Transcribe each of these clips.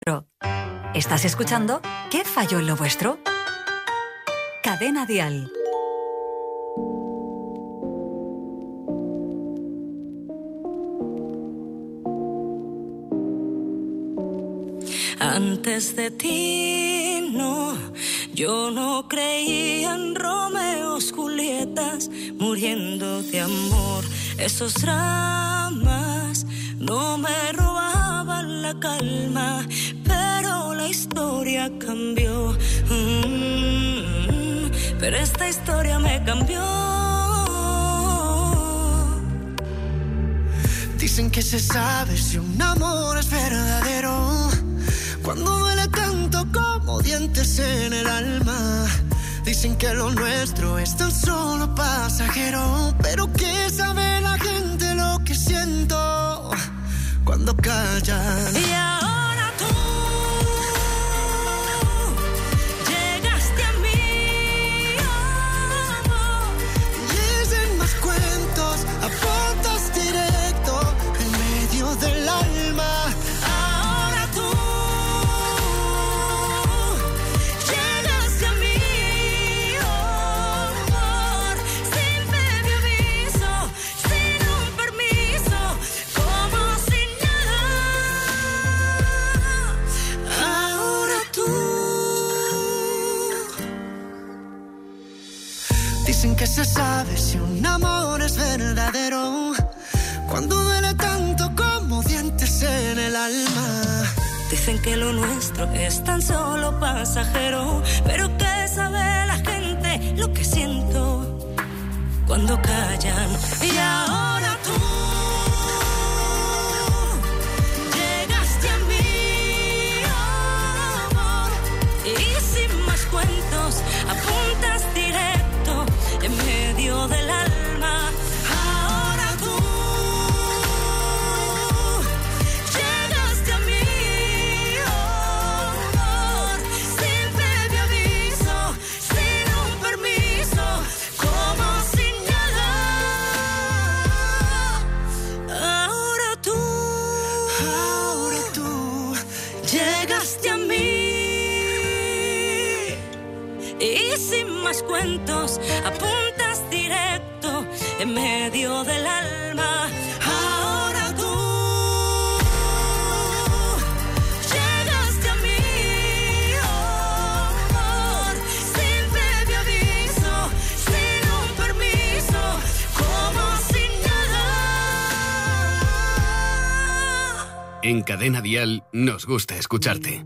¿Estás escuchando? ¿Qué falló en lo vuestro? Cadena Dial. Antes de ti, no, yo no creía en Romeos, Julietas, muriendo de amor. Esos dramas no me robaban la calma, pero la historia cambió. Pero esta historia me cambió. Dicen que se sabe si un amor es verdadero cuando duele tanto como dientes en el alma. Dicen que lo nuestro es tan solo pasajero, pero ¿qué sabe la gente lo que siento cuando callan? Y ahora tú llegaste a mí, y dicen más cuentos, apuntas directo en medio del alma. Dicen que se sabe si un amor es verdadero cuando duele tanto como dientes en el alma. Dicen que lo nuestro es tan solo pasajero, pero ¿qué sabe la gente lo que siento cuando callan? Y ahora tú llegaste a mí, amor, y sin más cuentos apuntas directo en medio del alma. Ahora tú llegaste a mí, amor, sin previo aviso, sin un permiso, como sin nada. Ahora tú llegaste a mí, y sin más cuentos apuntas directo en medio del alma. Ahora tú llegaste a mí, amor, sin previo aviso, sin un permiso, como sin nada. En Cadena Dial nos gusta escucharte.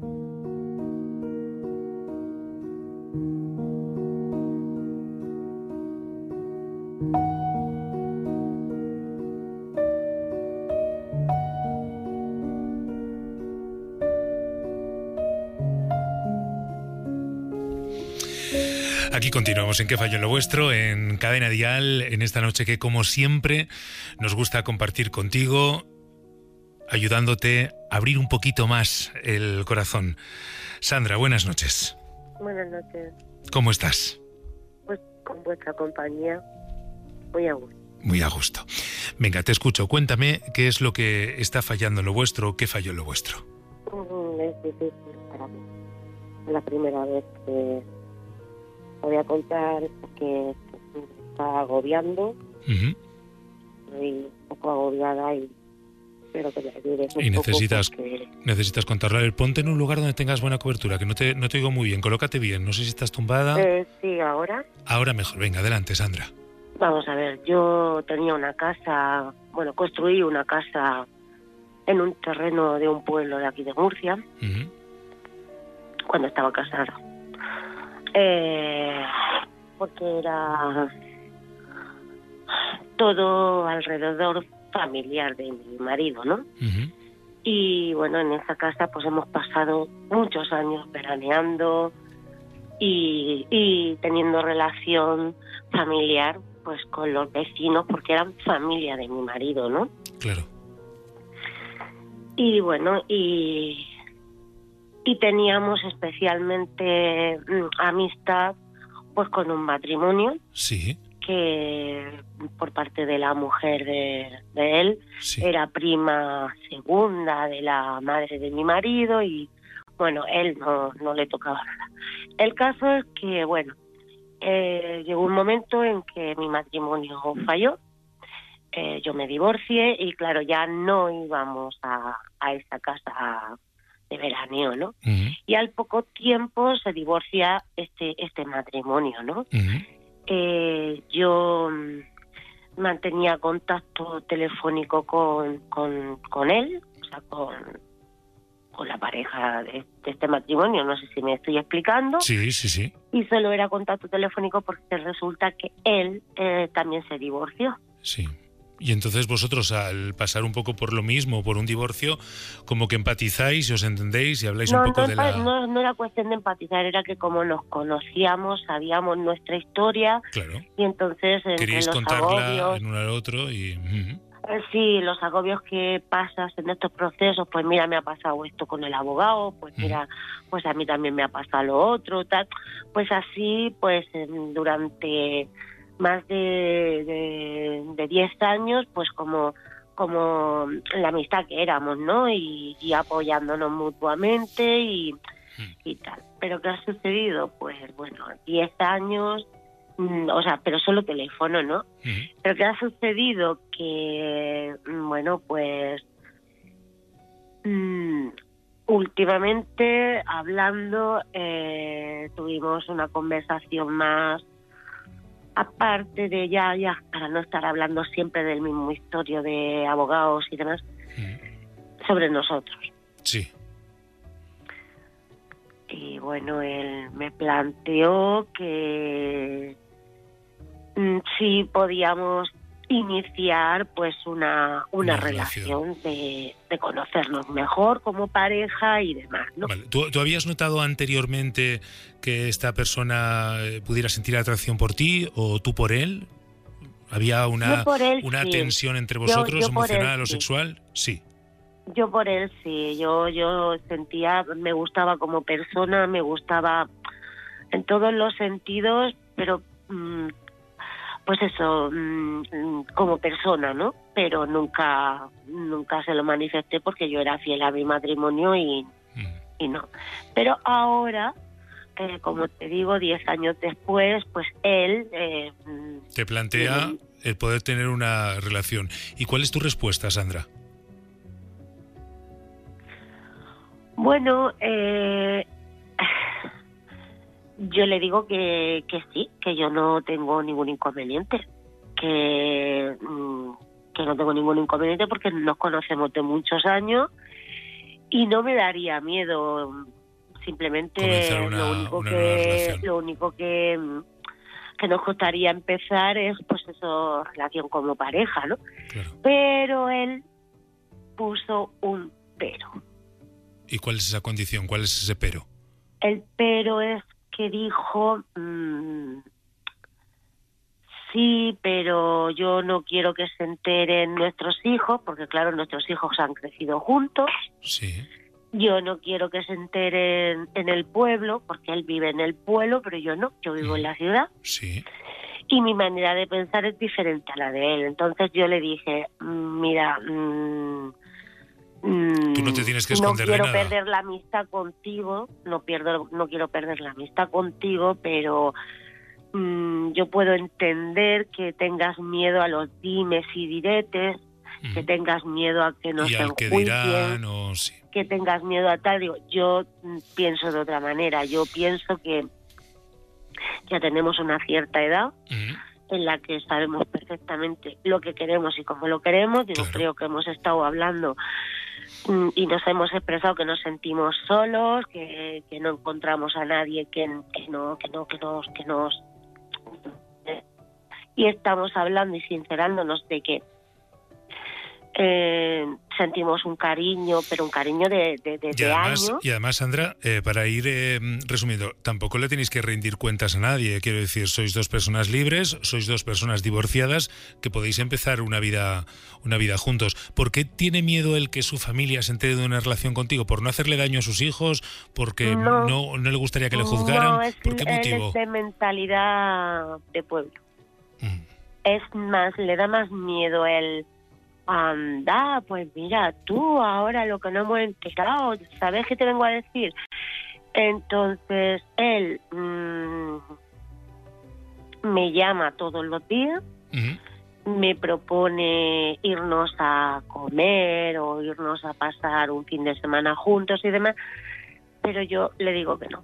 Aquí continuamos en ¿Qué falló en lo vuestro? En Cadena Dial, en esta noche que, como siempre, nos gusta compartir contigo, ayudándote a abrir un poquito más el corazón. Sandra, buenas noches. Buenas noches. ¿Cómo estás? Pues con vuestra compañía, muy a gusto. Muy a gusto. Venga, te escucho. Cuéntame qué es lo que está fallando en lo vuestro, qué falló en lo vuestro. Es difícil para mí. Es la primera vez que voy a contar que me está agobiando. Estoy un poco agobiada y espero que me ayudes un y poco. necesitas contarlo. A ver, ponte en un lugar donde tengas buena cobertura, que no te oigo muy bien. Colócate bien. No sé si estás tumbada. Sí, ahora. Ahora mejor. Venga, adelante, Sandra. Vamos a ver, yo tenía una casa, construí una casa en un terreno de un pueblo de aquí de Murcia, cuando estaba casada. Porque era todo alrededor familiar de mi marido, ¿no? Y bueno, en esa casa pues hemos pasado muchos años veraneando y teniendo relación familiar pues con los vecinos, porque eran familia de mi marido, ¿no? Claro. Y bueno, y teníamos especialmente amistad pues con un matrimonio. Sí. Que por parte de la mujer de él sí. Era prima segunda de la madre de mi marido y Bueno, él no le tocaba nada. El caso es que, bueno, llegó un momento en que mi matrimonio falló, yo me divorcié y claro, ya no íbamos a esa casa de veraneo, ¿no? Uh-huh. Y al poco tiempo se divorcia este matrimonio, ¿no? Uh-huh. Yo mantenía contacto telefónico con él, o sea, con la pareja de este matrimonio, no sé si me estoy explicando. Sí, sí, sí. Y solo era contacto telefónico porque resulta que él también se divorció. Sí. Y entonces vosotros, al pasar un poco por lo mismo, por un divorcio, como que empatizáis y os entendéis y habláis un poco de la... No era cuestión de empatizar, era que como nos conocíamos, sabíamos nuestra historia. Claro. Y entonces queréis los contarla agobios, en uno al otro y... Uh-huh. Sí, los agobios que pasas en estos procesos, pues mira, me ha pasado esto con el abogado, pues mira, pues a mí también me ha pasado lo otro, tal. Pues así, pues durante más de 10 años, pues como la amistad que éramos, ¿no? Y apoyándonos mutuamente y tal. Pero ¿qué ha sucedido? Pues bueno, 10 años... O sea, pero solo teléfono, ¿no? Uh-huh. Pero ¿qué ha sucedido? Que, bueno, pues últimamente hablando tuvimos una conversación más, aparte de ya para no estar hablando siempre del mismo historia de abogados y demás, sobre nosotros. Sí. Y bueno, él me planteó que sí podíamos iniciar pues una relación de conocernos mejor como pareja y demás, ¿no? Vale. ¿Tú habías notado anteriormente que esta persona pudiera sentir atracción por ti o tú por él? ¿Había una sí. tensión entre vosotros, yo emocional o sí. sexual? Sí. Yo por él sí, yo sentía, me gustaba como persona, me gustaba en todos los sentidos, pero pues eso, como persona, ¿no? Pero nunca se lo manifesté porque yo era fiel a mi matrimonio y no. Pero ahora, como te digo, 10 años después, pues él... te plantea el poder tener una relación. ¿Y cuál es tu respuesta, Sandra? Bueno, yo le digo que sí, que yo no tengo ningún inconveniente, que no tengo ningún inconveniente porque nos conocemos de muchos años y no me daría miedo. Simplemente lo único que nos costaría empezar es pues eso, relación como pareja, ¿no? Claro. Pero él puso un pero. ¿Y cuál es esa condición? ¿Cuál es ese pero? El pero es que dijo, sí, pero yo no quiero que se enteren nuestros hijos, porque claro, nuestros hijos han crecido juntos. Sí. Yo no quiero que se enteren en el pueblo, porque él vive en el pueblo, pero yo no, yo vivo en la ciudad. Sí. Y mi manera de pensar es diferente a la de él. Entonces yo le dije, mira... Tú no te tienes que esconder de nada. No quiero perder la amistad contigo, no quiero perder la amistad contigo, pero yo puedo entender que tengas miedo a los dimes y diretes, que tengas miedo a que nos enjuicien, que tengas miedo a tal. Digo, yo pienso de otra manera, yo pienso que ya tenemos una cierta edad en la que sabemos perfectamente lo que queremos y cómo lo queremos. Digo, creo que hemos estado hablando y nos hemos expresado que nos sentimos solos, que no encontramos a nadie que nos y estamos hablando y sincerándonos de que sentimos un cariño, pero un cariño de años. Y además, Sandra, para ir resumiendo, tampoco le tenéis que rendir cuentas a nadie. Quiero decir, sois dos personas libres, sois dos personas divorciadas que podéis empezar una vida juntos. ¿Por qué tiene miedo el que su familia se entere de una relación contigo? ¿Por no hacerle daño a sus hijos? ¿Porque no le gustaría que le juzgaran? ¿Por qué motivo? Es de mentalidad de pueblo. Es más, le da más miedo el anda, pues mira, tú ahora lo que no hemos enterado, ¿sabes qué te vengo a decir? Entonces él me llama todos los días, me propone irnos a comer o irnos a pasar un fin de semana juntos y demás, pero yo le digo que no.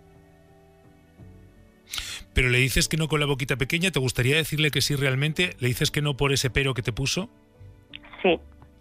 Pero le dices que no con la boquita pequeña, ¿te gustaría decirle que sí realmente? ¿Le dices que no por ese pero que te puso? Sí.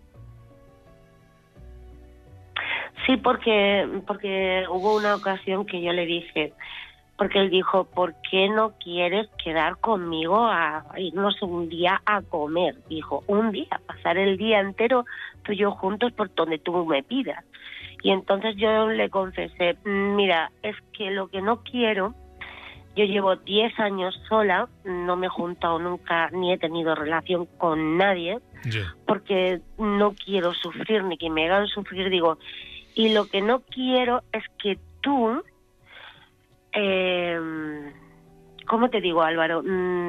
Sí, porque hubo una ocasión que yo le dije, porque él dijo, ¿por qué no quieres quedar conmigo a irnos un día a comer? Dijo, un día, pasar el día entero tú y yo juntos por donde tú me pidas. Y entonces yo le confesé, mira, es que lo que no quiero, yo llevo 10 años sola, no me he juntado nunca ni he tenido relación con nadie, porque no quiero sufrir ni que me hagan sufrir, digo, y lo que no quiero es que tú, ¿cómo te digo, Álvaro?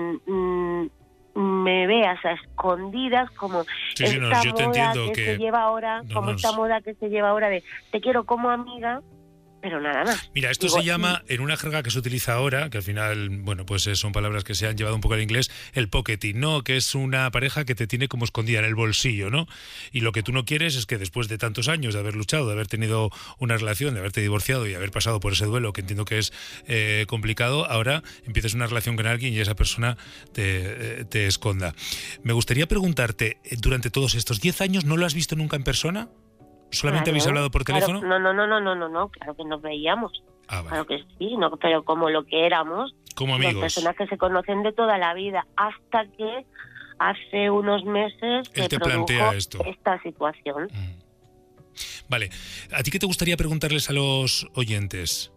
Me veas a escondidas como esta moda que se lleva ahora, esta moda que se lleva ahora de te quiero como amiga, pero nada más. Mira, esto se llama, en una jerga que se utiliza ahora, que al final, bueno, pues son palabras que se han llevado un poco al inglés, el pocketing, ¿no? Que es una pareja que te tiene como escondida en el bolsillo, ¿no? Y lo que tú no quieres es que después de tantos años de haber luchado, de haber tenido una relación, de haberte divorciado y haber pasado por ese duelo, que entiendo que es complicado, ahora empieces una relación con alguien y esa persona te esconda. Me gustaría preguntarte, durante todos estos 10 años, ¿no lo has visto nunca en persona? ¿Solamente habéis hablado por teléfono? No, claro que nos veíamos. Vale. Claro que sí, no, pero como lo que éramos, como amigos. Las personas que se conocen de toda la vida, hasta que hace unos meses él te produjo plantea esta situación. Vale, ¿a ti qué te gustaría preguntarles a los oyentes?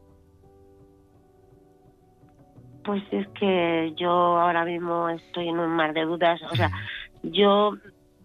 Pues es que yo ahora mismo estoy en un mar de dudas, o sea, yo...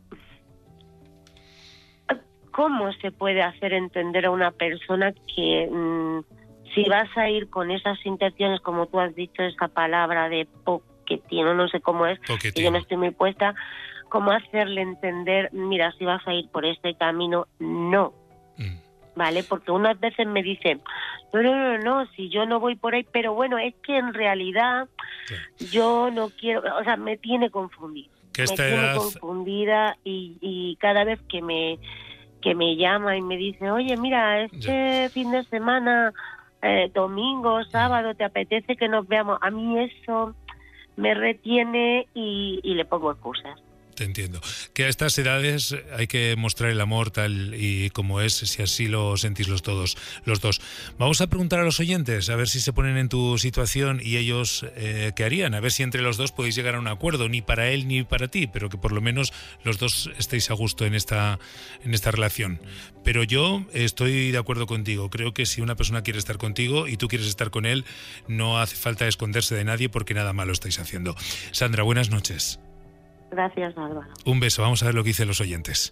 ¿Cómo se puede hacer entender a una persona que si vas a ir con esas intenciones, como tú has dicho, esa palabra de poquetín, no sé cómo es, que yo no estoy muy puesta, cómo hacerle entender, mira, si vas a ir por este camino, no, ¿vale? Porque unas veces me dicen, no, si yo no voy por ahí, pero bueno, es que en realidad yo no quiero, o sea, me tiene confundida. Confundida y cada vez que me llama y me dice, oye, mira, este fin de semana, domingo, sábado, ¿te apetece que nos veamos? A mí eso me retiene y le pongo excusas. Te entiendo. Que a estas edades hay que mostrar el amor tal y como es, si así lo sentís los dos. Vamos a preguntar a los oyentes, a ver si se ponen en tu situación y ellos qué harían, a ver si entre los dos podéis llegar a un acuerdo, ni para él ni para ti, pero que por lo menos los dos estéis a gusto en esta relación. Pero yo estoy de acuerdo contigo. Creo que si una persona quiere estar contigo y tú quieres estar con él, no hace falta esconderse de nadie porque nada malo estáis haciendo. Sandra, buenas noches. Gracias, Álvaro. Un beso, vamos a ver lo que dicen los oyentes.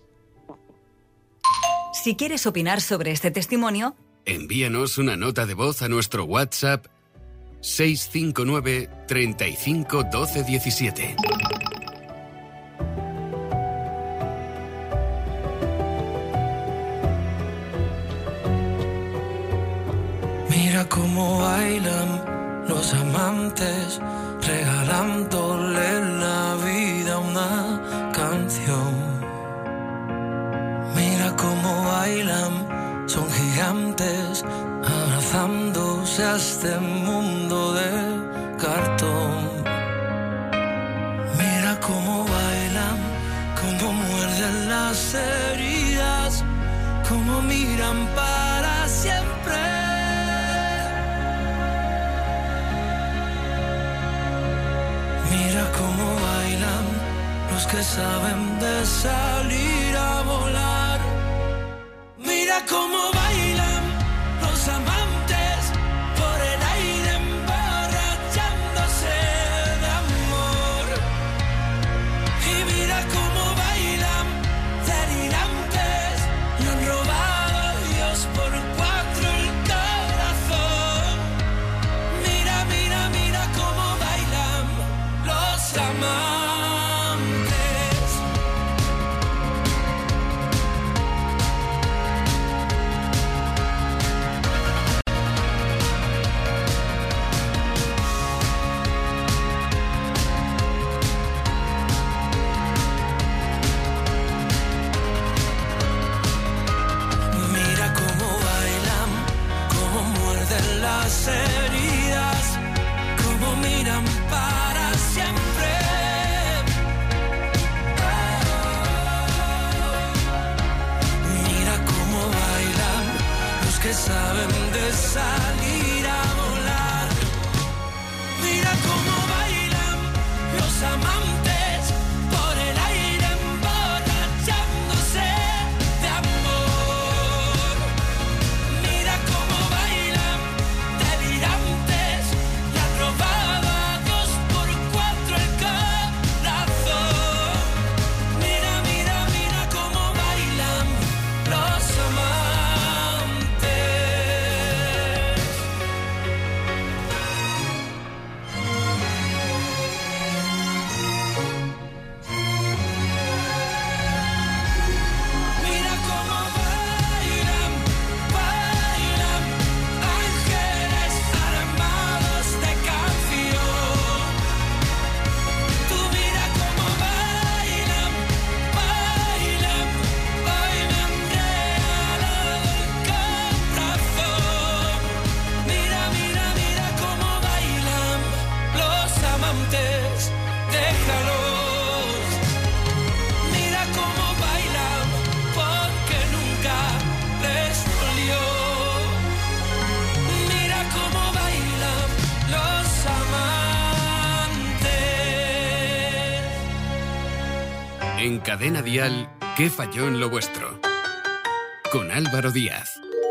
Si quieres opinar sobre este testimonio, envíanos una nota de voz a nuestro WhatsApp 659 35 12 17. Mira cómo bailan los amantes, regalándole la vida una canción. Mira cómo bailan, son gigantes, abrazándose a este mundo de cartón. Mira cómo bailan, cómo muerden las heridas, cómo miran para siempre. Mira cómo bailan los que saben de salir a volar. Mira cómo bailan los amantes por el aire emborrachándose de amor. Y mira cómo bailan delirantes, le han robado a Dios por 4 el corazón. Mira, mira, mira cómo bailan los amantes. las heridas, como miran para siempre. Mira cómo bailan los que saben de salir a volar. Mira cómo bailan los amantes por el aire emborrachándose de amor. Mira cómo bailan delirantes, le han robado a Dios por 4 el corazón. Mira, mira, mira cómo bailan los amantes. Mira cómo bailan, bailan ángeles armados de canción. Tú mira cómo bailan, bailan, bailan regalado el corazón. Mira, mira, mira cómo bailan los amantes, déjalos. Mira cómo bailan porque nunca les dolió. Mira cómo bailan los amantes. En Cadena Dial, ¿qué falló en lo vuestro? Con Álvaro Díaz.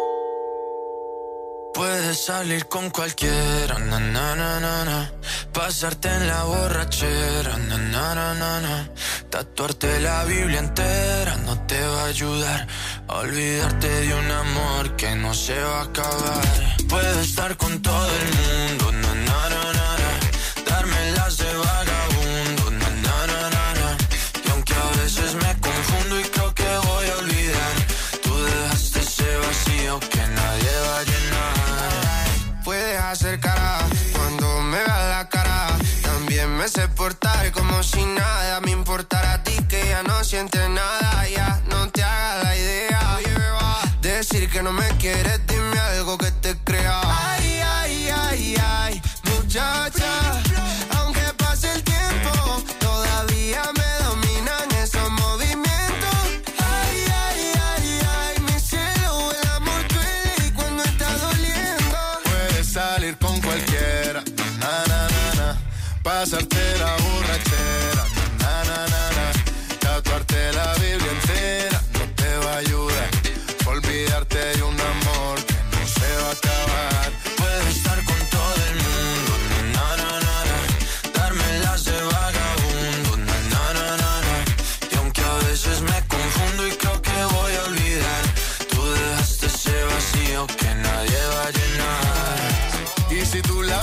Puedes salir con cualquiera, na, na, na, na, na. Pasarte en la borrachera, na, na, na, na, na. Tatuarte la Biblia entera no te va a ayudar a olvidarte de un amor que no se va a acabar. Puedes estar con todo el mundo, na, na, na, na, na. Darme las de vagabundo, na, na, na, na, na. Y aunque a veces me confundo y creo que voy a olvidar, tú dejaste ese vacío que nadie va a llenar. Puedes hacer cara cuando me veas la cara. También me sé portar como si nada me importara a ti, que ya no sientes nada. Ya no te hagas la idea. Decir que no me quieres, dime algo que te crea. Ay, ay, ay, ay, muchacha. Aunque pase el tiempo, todavía me dominan esos movimientos. Ay, ay, ay, ay, mi cielo, el amor duele y cuando está doliendo. Puedes salir con cualquiera, na, na, na, na. Pasarte la borrachera, na, na, na, na. Tatuarte la Biblia entera no te va a ayudar. Olvidarte de un amor que no se va a acabar. Puedes estar con todo el mundo, na, na, na, na. Darme las de vagabundo, na, na, na, na, na. Y aunque a veces me confundo y creo que voy a olvidar, tú dejaste ese vacío que nadie va a llenar. Y si tú la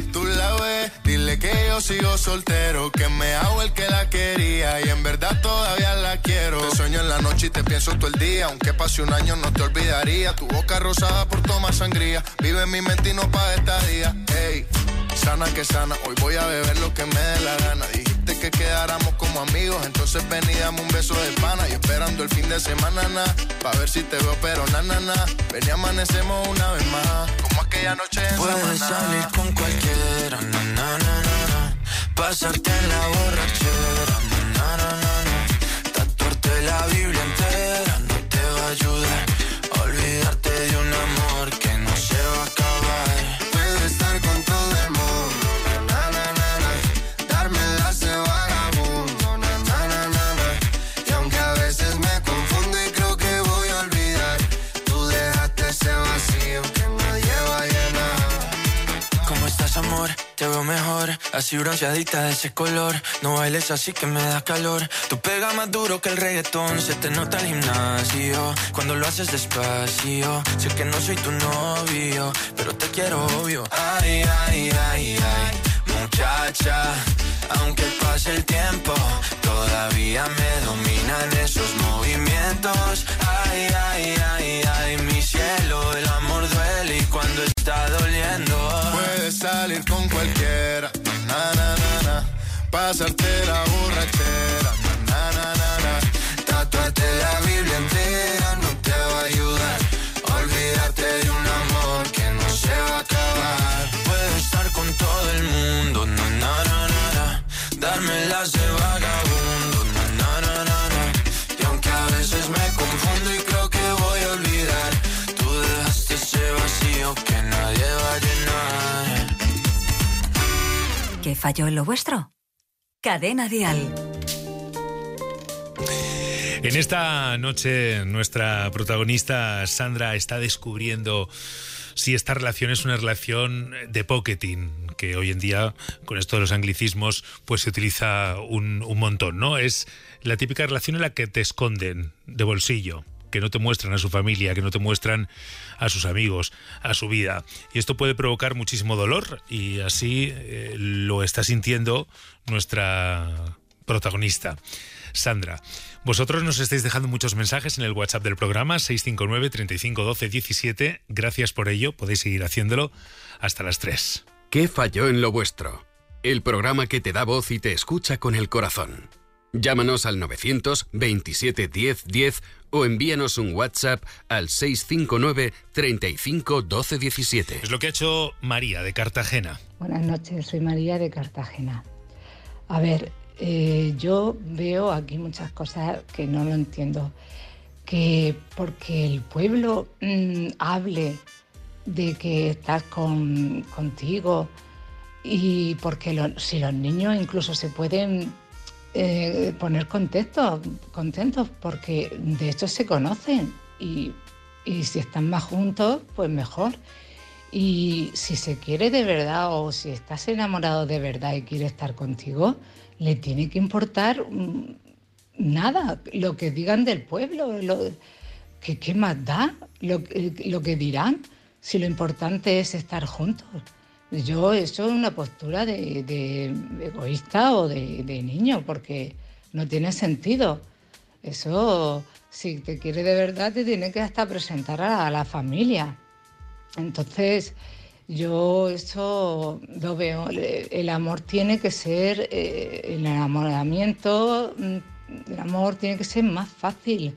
ves, dile que yo sigo soltero, que me hago el que la quería y en verdad todavía la quiero. Te sueño en la noche y te pienso todo el día, aunque pase un año no te olvidaría. Tu boca rosada por tomar sangría, vive en mi mente y no pa' estadía. Ey, sana que sana, hoy voy a beber lo que me dé la gana. Dijiste que quedáramos como amigos, entonces ven y dame un beso de pana. Y esperando el fin de semana, pa' ver si te veo, pero na, ven y amanecemos una vez más, como aquella noche en Puedes Samaná. salir con cualquiera, na, na, na, na, na. Pasarte en la borrachera, na, na, na, na. Tatuarte la Biblia entera no te va a ayudar a olvidarte de un amor que no se va a acabar. Puedo estar con todo el mundo, na, na, na, na. Darme las de vagabundo, na, na, na, na, na. Y aunque a veces me confundo y creo que voy a olvidar, tú dejaste ese vacío que nadie va a llenar. ¿Cómo estás, amor? Te veo mejor, así bronceadita de ese color. No bailes así que me da calor. Tú pegas más duro que el reggaetón, se te nota el gimnasio cuando lo haces despacio. Sé que no soy tu novio, pero te quiero obvio. Ay, ay, ay, ay, muchacha. Aunque pase el tiempo, todavía me dominan esos movimientos. Ay, ay, ay, ay, mi cielo, el amor duele y cuando está doliendo. Puedes salir con cualquiera, na, na, na, na. Pasarte la borrachera, na, na, na, na. Tatuarte la Biblia entera no te va a ayudar a olvidarte de un amor que no se va a acabar. vacío que nadie va a llenar. ¿Qué falló en lo vuestro? Cadena Dial. En esta noche nuestra protagonista Sandra está descubriendo si esta relación es una relación de pocketing, que hoy en día con esto de los anglicismos pues se utiliza un montón, ¿no? Es la típica relación en la que te esconden de bolsillo, que no te muestran a su familia, que no te muestran a sus amigos, a su vida. Y esto puede provocar muchísimo dolor y así lo está sintiendo nuestra protagonista, Sandra. Vosotros nos estáis dejando muchos mensajes en el WhatsApp del programa 659 35 12 17. Gracias por ello, podéis seguir haciéndolo hasta las 3. ¿Qué falló en lo vuestro? El programa que te da voz y te escucha con el corazón. Llámanos al 927 10 10 o envíanos un WhatsApp al 659 35 12 17. Es lo que ha hecho María de Cartagena. Buenas noches, soy María de Cartagena. A ver, yo veo aquí muchas cosas que no lo entiendo. Que porque el pueblo hable de que estás contigo y porque si los niños incluso se pueden poner contentos porque de hecho se conocen y si están más juntos, pues mejor. Y si se quiere de verdad o si estás enamorado de verdad y quiere estar contigo, le tiene que importar nada lo que digan del pueblo. ¿Qué más da lo que dirán si lo importante es estar juntos? Eso es una postura de egoísta o de niño, porque no tiene sentido. Eso, si te quiere de verdad, te tiene que hasta presentar a la familia. Entonces, yo eso lo veo. El amor tiene que ser, el enamoramiento, el amor tiene que ser más fácil.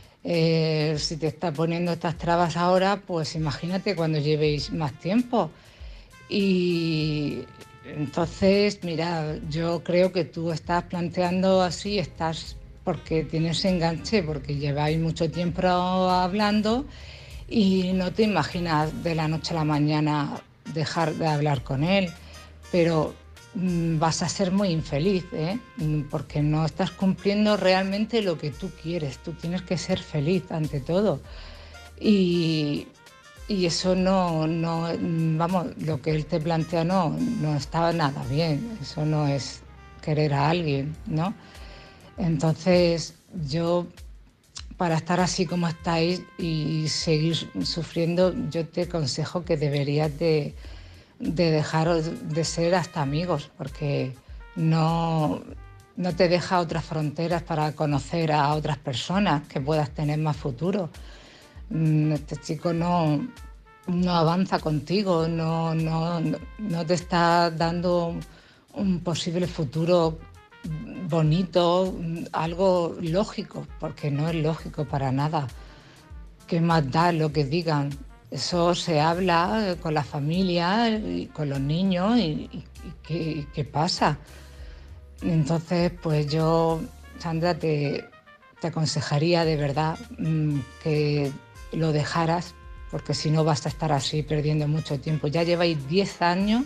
Si te está poniendo estas trabas ahora, pues imagínate cuando llevéis más tiempo. Y entonces, mira, yo creo que tú estás planteando así, estás porque tienes enganche, porque lleváis mucho tiempo hablando y no te imaginas de la noche a la mañana dejar de hablar con él, pero vas a ser muy infeliz, porque no estás cumpliendo realmente lo que tú quieres. Tú tienes que ser feliz ante todo. Y eso no, vamos, lo que él te plantea no estaba nada bien. Eso no es querer a alguien, ¿no? Entonces, yo, para estar así como estáis y seguir sufriendo, yo te aconsejo que deberías de dejar de ser hasta amigos, porque no te deja otras fronteras para conocer a otras personas que puedas tener más futuro. Este chico no avanza contigo, no te está dando un posible futuro bonito, algo lógico, porque no es lógico para nada. ¿Qué más da lo que digan? Eso se habla con la familia y con los niños y ¿qué pasa? Entonces, pues yo, Sandra, te aconsejaría de verdad que lo dejaras, porque si no vas a estar así perdiendo mucho tiempo. Ya lleváis 10 años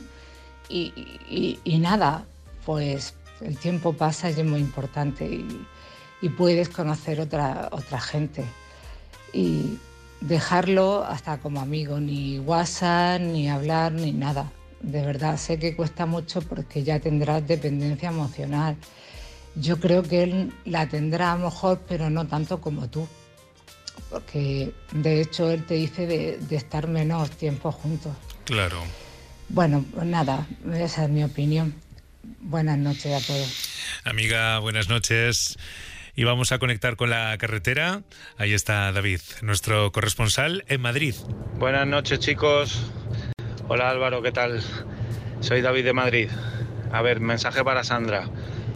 y nada, pues el tiempo pasa y es muy importante y puedes conocer otra gente. Y dejarlo hasta como amigo, ni WhatsApp, ni hablar, ni nada. De verdad, sé que cuesta mucho porque ya tendrás dependencia emocional. Yo creo que él la tendrá a lo mejor, pero no tanto como tú. Porque de hecho él te dice de estar menos tiempo juntos. Claro. Bueno, pues nada, esa es mi opinión. Buenas noches a todos. Amiga, buenas noches. Y vamos a conectar con la carretera. Ahí está David, nuestro corresponsal en Madrid. Buenas noches, chicos. Hola Álvaro, ¿qué tal? Soy David de Madrid. A ver, mensaje para Sandra.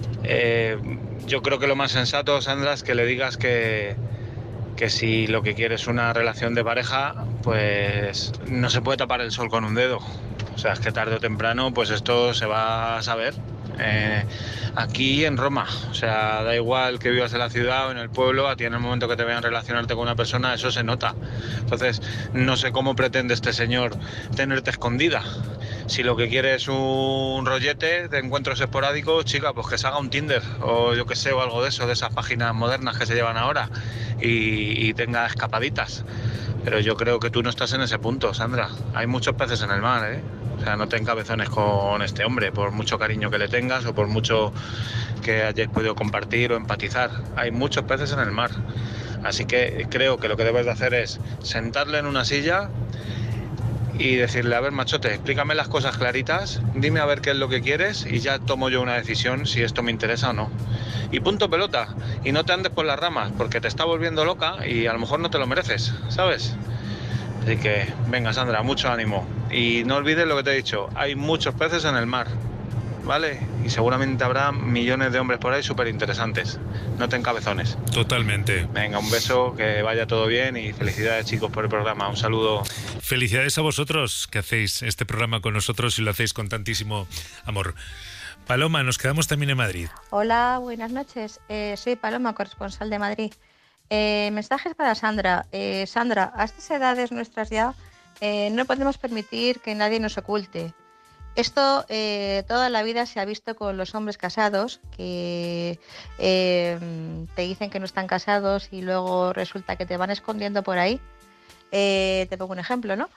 Yo creo que lo más sensato, Sandra, es que le digas que si lo que quieres es una relación de pareja, pues no se puede tapar el sol con un dedo. O sea, es que tarde o temprano pues esto se va a saber. aquí en Roma. O sea, da igual que vivas en la ciudad o en el pueblo, a ti en el momento que te vean relacionarte con una persona, eso se nota. Entonces, no sé cómo pretende este señor tenerte escondida. Si lo que quiere es un rollete de encuentros esporádicos, chica, pues que se haga un Tinder o yo que sé, o algo de eso, de esas páginas modernas que se llevan ahora y tenga escapaditas. Pero yo creo que tú no estás en ese punto, Sandra. Hay muchos peces en el mar, ¿eh? O sea, no te encabezones con este hombre, por mucho cariño que le tengas o por mucho que hayáis podido compartir o empatizar. Hay muchos peces en el mar. Así que creo que lo que debes de hacer es sentarle en una silla y decirle, a ver, machote, explícame las cosas claritas, dime a ver qué es lo que quieres y ya tomo yo una decisión si esto me interesa o no. Y punto pelota. Y no te andes por las ramas, porque te está volviendo loca y a lo mejor no te lo mereces, ¿sabes? Así que, venga, Sandra, mucho ánimo. Y no olvides lo que te he dicho, hay muchos peces en el mar, ¿vale? Y seguramente habrá millones de hombres por ahí súper interesantes. No te encabezones. Totalmente. Venga, un beso, que vaya todo bien y felicidades, chicos, por el programa. Un saludo. Felicidades a vosotros que hacéis este programa con nosotros y lo hacéis con tantísimo amor. Paloma, nos quedamos también en Madrid. Hola, buenas noches. Soy Paloma, corresponsal de Madrid. Mensajes para Sandra. Sandra, a estas edades nuestras ya no podemos permitir que nadie nos oculte. Esto toda la vida se ha visto con los hombres casados que te dicen que no están casados y luego resulta que te van escondiendo por ahí. Te pongo un ejemplo, ¿no?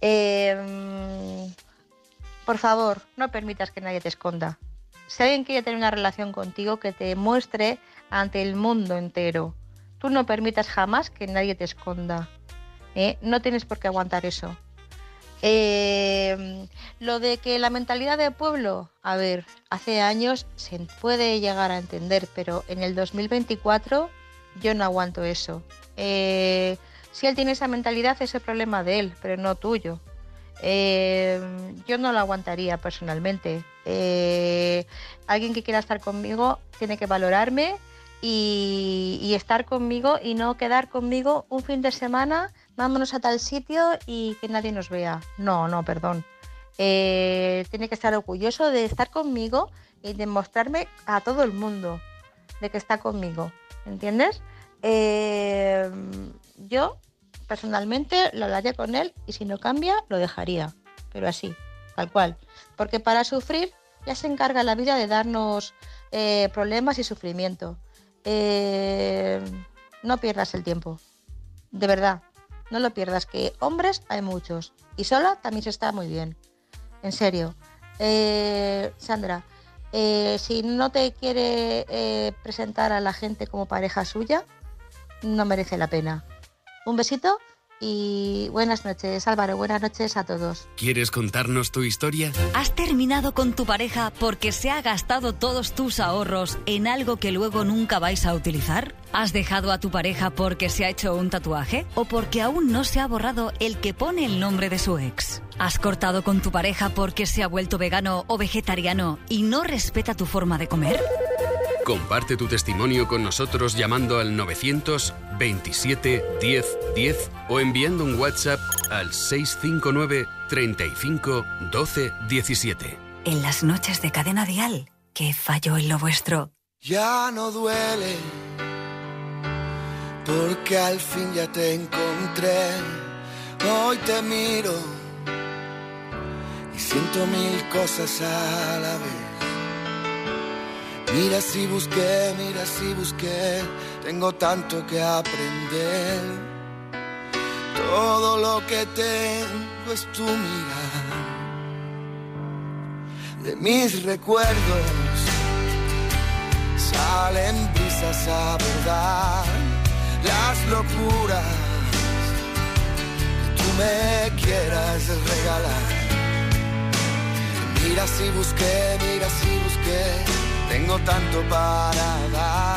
Por favor, no permitas que nadie te esconda. Si alguien quiere tener una relación contigo, que te muestre ante el mundo entero. Tú no permitas jamás que nadie te esconda. No tienes por qué aguantar eso. Lo de que la mentalidad de pueblo, a ver, hace años se puede llegar a entender, pero en el 2024 yo no aguanto eso. Si él tiene esa mentalidad es el problema de él, pero no tuyo. Yo no lo aguantaría personalmente. Alguien que quiera estar conmigo tiene que valorarme y estar conmigo y no quedar conmigo un fin de semana, vámonos a tal sitio y que nadie nos vea. No, perdón. Tiene que estar orgulloso de estar conmigo y de mostrarme a todo el mundo de que está conmigo, ¿entiendes? Yo personalmente lo hablaría con él y si no cambia lo dejaría, pero así, tal cual, porque para sufrir ya se encarga la vida de darnos problemas y sufrimiento. No pierdas el tiempo, de verdad, no lo pierdas, que hombres hay muchos y sola también se está muy bien, en serio. Sandra, si no te quiere presentar a la gente como pareja suya, no merece la pena. Un besito y buenas noches, Álvaro. Buenas noches a todos. ¿Quieres contarnos tu historia? ¿Has terminado con tu pareja porque se ha gastado todos tus ahorros en algo que luego nunca vais a utilizar? ¿Has dejado a tu pareja porque se ha hecho un tatuaje? ¿O porque aún no se ha borrado el que pone el nombre de su ex? ¿Has cortado con tu pareja porque se ha vuelto vegano o vegetariano y no respeta tu forma de comer? Comparte tu testimonio con nosotros llamando al 927 10 10 o enviando un WhatsApp al 659 35 12 17. En las noches de Cadena Dial, ¿qué falló en lo vuestro? Ya no duele, porque al fin ya te encontré. Hoy te miro y siento mil cosas a la vez. Mira si busqué, tengo tanto que aprender. Todo lo que tengo es tu mirar. De mis recuerdos salen brisas a verdad, las locuras que tú me quieras regalar. Mira si busqué, tengo tanto para dar.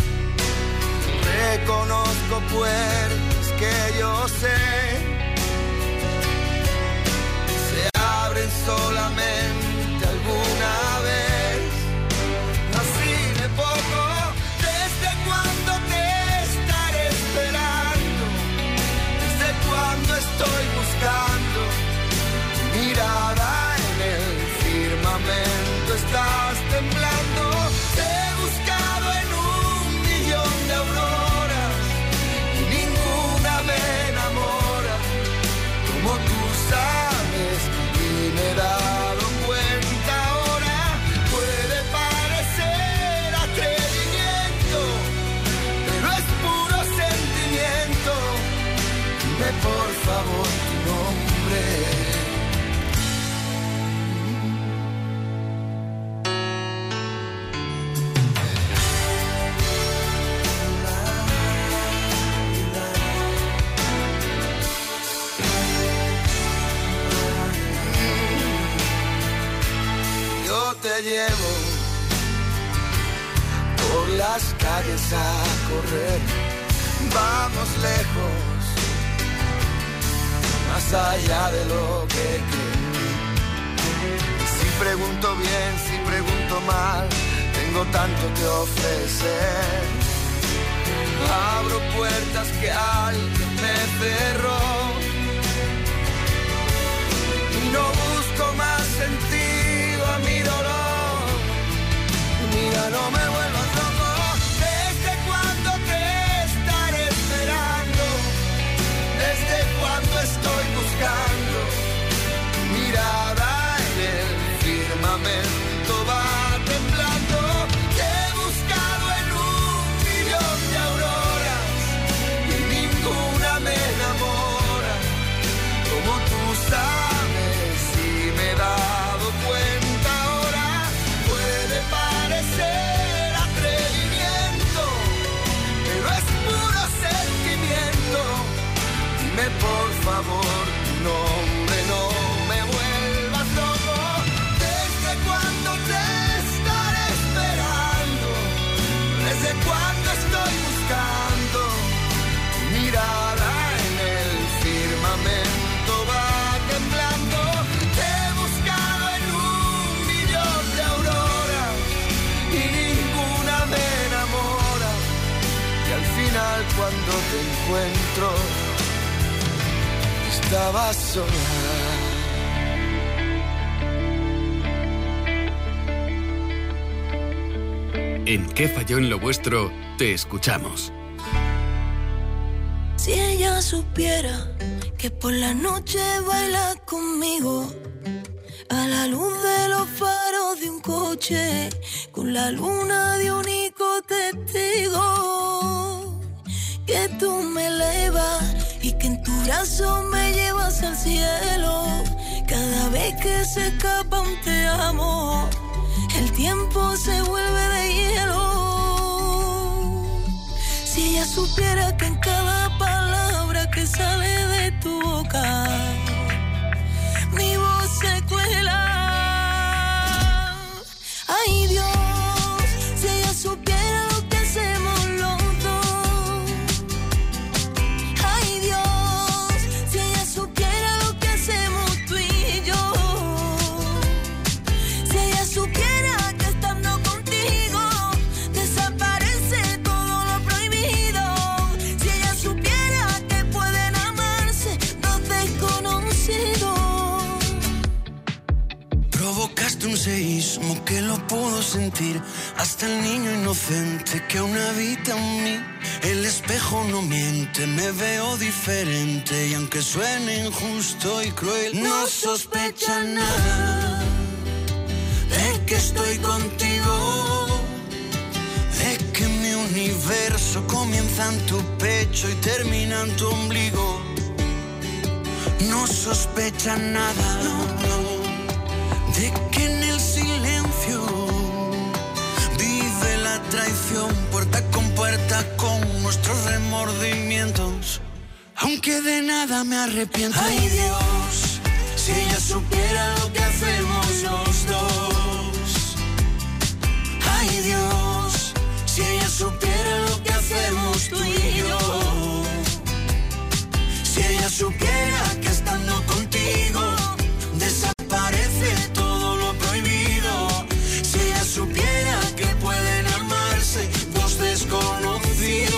Reconozco pues que yo sé, se abren solamente alguna vez. No así de poco, desde cuando te estaré esperando, desde cuando estoy buscando tu mirada en el firmamento. Estás temblando. te llevo por las calles a correr. Vamos lejos, más allá de lo que creo. Si pregunto bien, si pregunto mal, tengo tanto que ofrecer. Abro puertas que alguien me cerró y no busco más sentido a mi dolor. Mira, no me vuelvas loco. ¿Desde cuándo te estaré esperando? ¿Desde cuándo estoy buscando? Mirada en el firmamento va temblando. Te he buscado en 1.000.000 de auroras y ninguna me enamora como tú sabes y me he dado cuenta ahora. Puede parecer atrevimiento, pero es puro sentimiento. Dime por favor tu nombre, no me vuelvas loco. ¿Desde cuándo te estaré esperando? ¿Desde cuándo estoy buscando? Tu mirada en el firmamento va temblando. Te he buscado en 1.000.000 de auroras y ninguna me enamora. Y al final cuando te encuentro estaba sola. En ¿Qué falló en lo vuestro? Te escuchamos. Si ella supiera que por la noche baila conmigo a la luz de los faros de un coche, con la luna de único testigo, que tú me elevas y que en tu brazo me llevas al cielo. Cada vez que se escapa un te amo, el tiempo se vuelve de hielo. Si ella supiera que en cada palabra que sale de tu boca, mi voz se cuela. Ay Dios, si ella supiera lo que hacemos los dos. Ay Dios, si ella supiera lo que hacemos tú y yo. Si ella supiera que estando contigo desaparece todo lo prohibido. Si ella supiera que pueden amarse dos desconocidos. Provocaste un seísmo que lo pudo sentir hasta el niño inocente que aún habita en mí. El espejo no miente, me veo diferente y aunque suene injusto y cruel, no sospecha nada de que estoy contigo, de que mi universo comienza en tu pecho y termina en tu ombligo. No sospecha nada, de que en el silencio vive la traición, puerta con nuestros remordimientos, aunque de nada me arrepiento. Ay Dios, si ella supiera lo que hacemos los dos. Ay Dios, si ella supiera lo que hacemos tú y yo. Si ella supiera que estando contigo desaparece todo lo prohibido. Si ella supiera que pueden amarse dos desconocidos.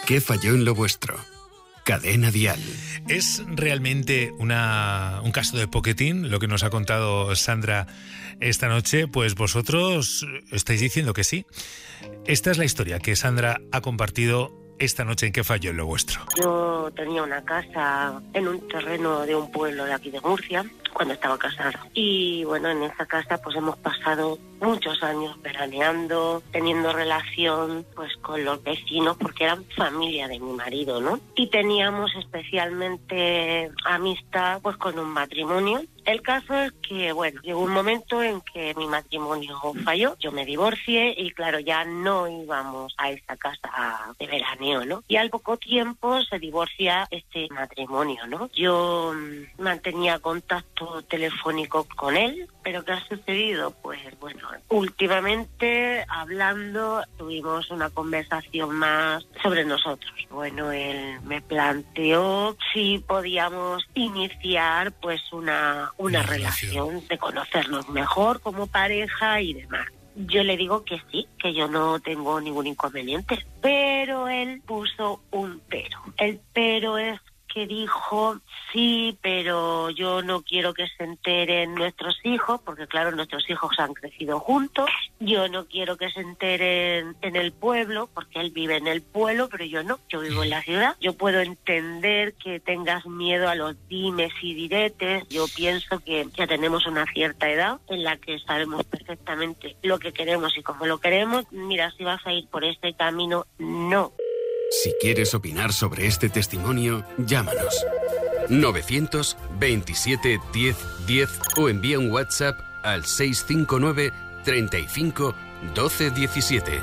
¿Qué falló en lo vuestro? Cadena Dial. ¿Es realmente un caso de pocketing lo que nos ha contado Sandra esta noche? Pues vosotros estáis diciendo que sí. Esta es la historia que Sandra ha compartido esta noche en ¿Qué falló en lo vuestro? Yo tenía una casa en un terreno de un pueblo de aquí de Murcia cuando estaba casada. Y bueno, en esa casa pues hemos pasado muchos años veraneando, teniendo relación pues con los vecinos porque eran familia de mi marido, ¿no? Y teníamos especialmente amistad pues con un matrimonio. El caso es que, bueno, llegó un momento en que mi matrimonio falló, yo me divorcié y claro, ya no íbamos a esa casa de veraneo, ¿no? Y al poco tiempo se divorcia este matrimonio, ¿no? Yo mantenía contacto telefónico con él, pero ¿qué ha sucedido? Pues bueno, últimamente hablando tuvimos una conversación más sobre nosotros. Bueno, él me planteó si podíamos iniciar pues una relación de conocernos mejor como pareja y demás. Yo le digo que sí, que yo no tengo ningún inconveniente, pero él puso un pero. El pero es que dijo, sí, pero yo no quiero que se enteren nuestros hijos, porque claro, nuestros hijos han crecido juntos, yo no quiero que se enteren en el pueblo, porque él vive en el pueblo, pero yo no, yo vivo en la ciudad. Yo puedo entender que tengas miedo a los dimes y diretes, yo pienso que ya tenemos una cierta edad en la que sabemos perfectamente lo que queremos y cómo lo queremos. Mira, si vas a ir por este camino, no. Si quieres opinar sobre este testimonio, llámanos. 927 10 10 o envía un WhatsApp al 659 35 12 17.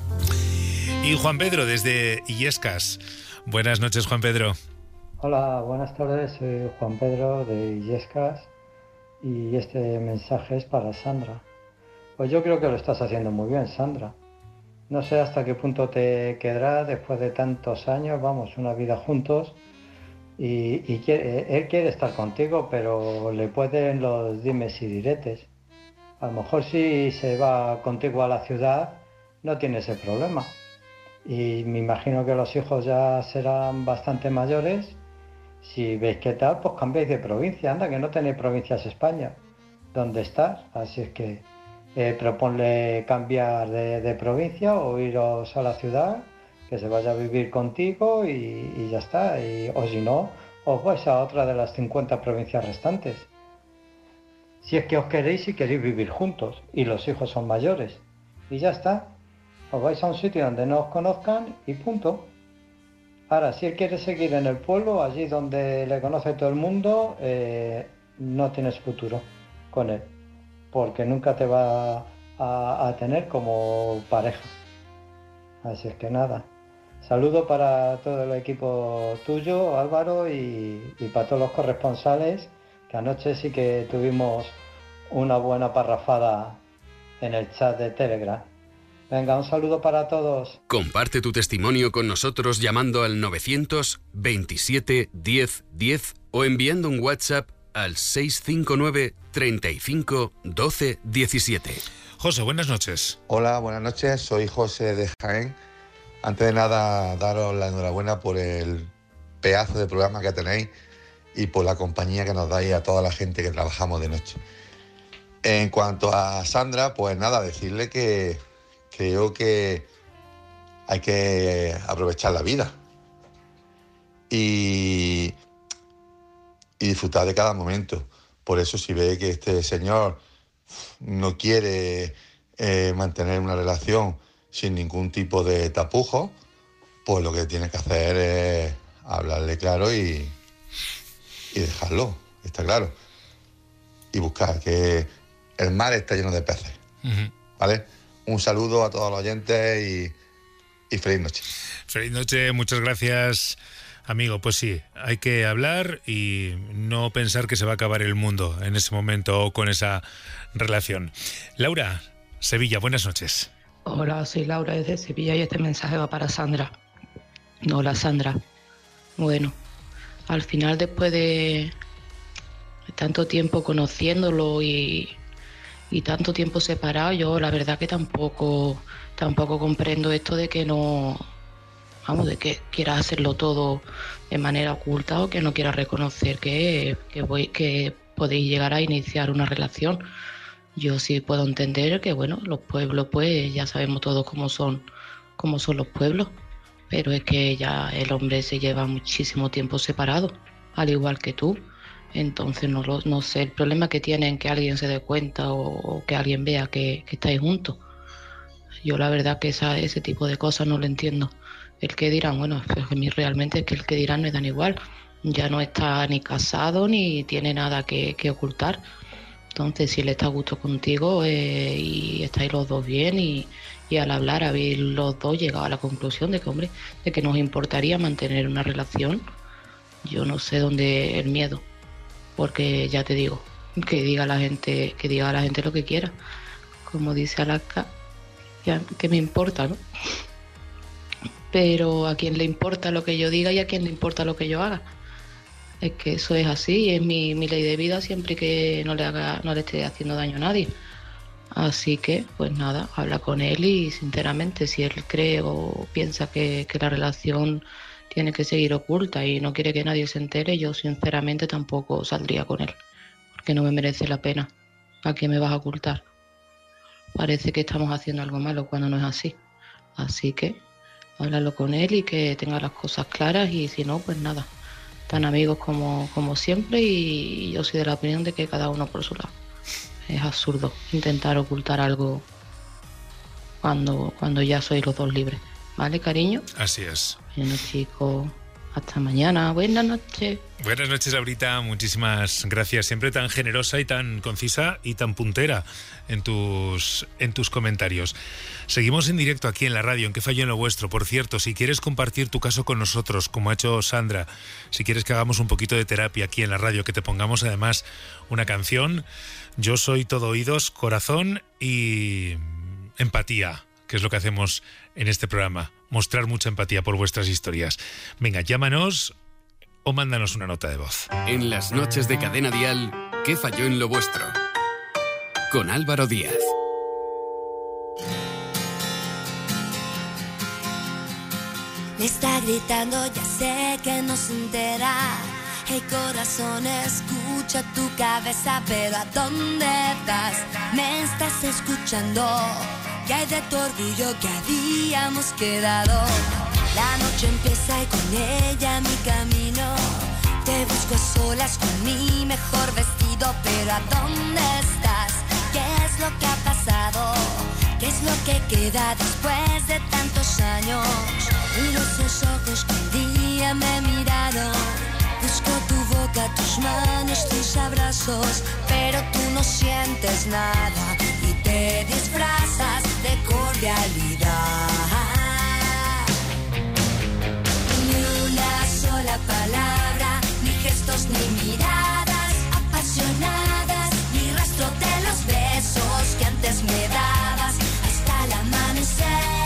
Y Juan Pedro, desde Illescas. Buenas noches, Juan Pedro. Hola, buenas tardes. Soy Juan Pedro de Illescas y este mensaje es para Sandra. Pues yo creo que lo estás haciendo muy bien, Sandra. No sé hasta qué punto te quedará después de tantos años, vamos, una vida juntos. Y él quiere estar contigo, pero le pueden los dimes y diretes. A lo mejor si se va contigo a la ciudad, no tiene ese problema. Y me imagino que los hijos ya serán bastante mayores. Si veis qué tal, pues cambiáis de provincia. Anda, que no tenéis provincias España. ¿Dónde estás? Así es que proponle cambiar de provincia o iros a la ciudad, que se vaya a vivir contigo y ya está. O si no, os vais a otra de las 50 provincias restantes. Si es que os queréis y queréis vivir juntos y los hijos son mayores. Y ya está. Os vais a un sitio donde no os conozcan y punto. Ahora, si él quiere seguir en el pueblo, allí donde le conoce todo el mundo, no tienes futuro con él, porque nunca te va a tener como pareja. Así es que nada. Saludo para todo el equipo tuyo, Álvaro, y para todos los corresponsales, que anoche sí que tuvimos una buena parrafada en el chat de Telegram. Venga, un saludo para todos. Comparte tu testimonio con nosotros llamando al 927 10 10 o enviando un WhatsApp al 659 35 12 17. José, buenas noches. Hola, buenas noches. Soy José de Jaén. Antes de nada, daros la enhorabuena por el pedazo de programa que tenéis y por la compañía que nos dais a toda la gente que trabajamos de noche. En cuanto a Sandra, pues nada, decirle que creo que hay que aprovechar la vida y disfrutar de cada momento. Por eso, si ve que este señor no quiere mantener una relación sin ningún tipo de tapujo, pues lo que tiene que hacer es hablarle claro y dejarlo, está claro. Y buscar, que el mar está lleno de peces. ¿Vale? Un saludo a todos los oyentes y feliz noche. Feliz noche, muchas gracias, amigo. Pues sí, hay que hablar y no pensar que se va a acabar el mundo en ese momento o con esa relación. Laura, Sevilla, buenas noches. Hola, soy Laura desde Sevilla y este mensaje va para Sandra. Hola, Sandra. Bueno, al final, después de tanto tiempo conociéndolo y tanto tiempo separado, yo la verdad que tampoco comprendo esto de que no vamos, de que quieras hacerlo todo de manera oculta o que no quieras reconocer que podéis llegar a iniciar una relación. Yo sí puedo entender que, bueno, los pueblos, pues ya sabemos todos cómo son los pueblos, pero es que ya el hombre se lleva muchísimo tiempo separado, al igual que tú. Entonces no sé el problema que tienen que alguien se dé cuenta o que alguien vea que estáis juntos. Yo la verdad que ese tipo de cosas no lo entiendo. El que dirán, bueno, pues a mí realmente es que el que dirán me dan igual. Ya no está ni casado ni tiene nada que ocultar. Entonces, si él está a gusto contigo y estáis los dos bien y al hablar habéis los dos llegado a la conclusión de que, hombre, de que nos importaría mantener una relación, yo no sé dónde el miedo. Porque ya te digo, que diga la gente lo que quiera. Como dice Alaska, que me importa, ¿no? Pero a quién le importa lo que yo diga y a quién le importa lo que yo haga. Es que eso es así, es mi ley de vida siempre que no le esté haciendo daño a nadie. Así que, pues nada, habla con él y sinceramente, si él cree o piensa que la relación tiene que seguir oculta y no quiere que nadie se entere, yo sinceramente tampoco saldría con él, porque no me merece la pena. ¿A qué me vas a ocultar? Parece que estamos haciendo algo malo cuando no es así. Así que háblalo con él y que tenga las cosas claras y si no, pues nada, tan amigos como siempre y yo soy de la opinión de que cada uno por su lado. Es absurdo intentar ocultar algo cuando ya sois los dos libres. ¿Vale, cariño? Así es. Bueno, chicos, hasta mañana. Buenas noches. Buenas noches, Laurita. Muchísimas gracias. Siempre tan generosa y tan concisa y tan puntera en tus comentarios. Seguimos en directo aquí en la radio, en ¿Qué falló en lo vuestro? Por cierto, si quieres compartir tu caso con nosotros, como ha hecho Sandra, si quieres que hagamos un poquito de terapia aquí en la radio, que te pongamos además una canción, yo soy todo oídos, corazón y empatía, que es lo que hacemos en este programa, mostrar mucha empatía por vuestras historias. Venga, llámanos o mándanos una nota de voz. En las noches de Cadena Dial, ¿Qué falló en lo vuestro? Con Álvaro Díaz. Me está gritando, ya sé que no se entera. Hey corazón, escucha tu cabeza, pero ¿a dónde vas? Me estás escuchando. ¿Qué hay de tu orgullo que habíamos quedado? La noche empieza y con ella mi camino. Te busco a solas con mi mejor vestido, pero ¿a dónde estás? ¿Qué es lo que ha pasado? ¿Qué es lo que queda después de tantos años? Miro esos ojos que un día me miraron. Busco tu boca, tus manos, tus abrazos, pero tú no sientes nada y te disfrazas de cordialidad. Ni una sola palabra, ni gestos ni miradas apasionadas, ni rastro de los besos que antes me dabas hasta el amanecer.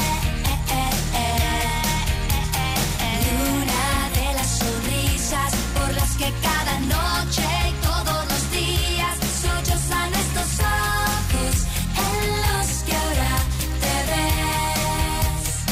Que cada noche y todos los días sollozan estos ojos en los que ahora te ves.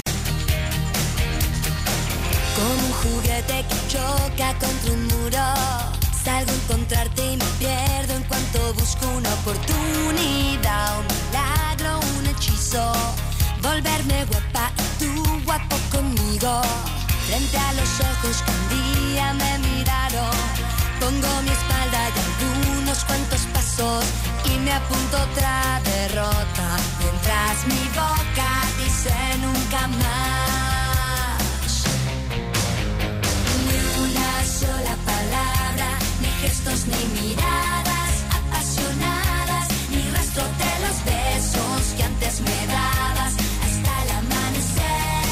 Como un juguete que choca contra un muro, salgo a encontrarte y me pierdo en cuanto busco una oportunidad, un milagro, un hechizo, volverme guapa y tú guapo conmigo. Frente a los ojos que un día me miraron, pongo mi espalda y algunos cuantos pasos y me apunto otra derrota, mientras mi boca dice nunca más. Ni una sola palabra, ni gestos ni miradas apasionadas, ni rastro de los besos que antes me dabas hasta el amanecer.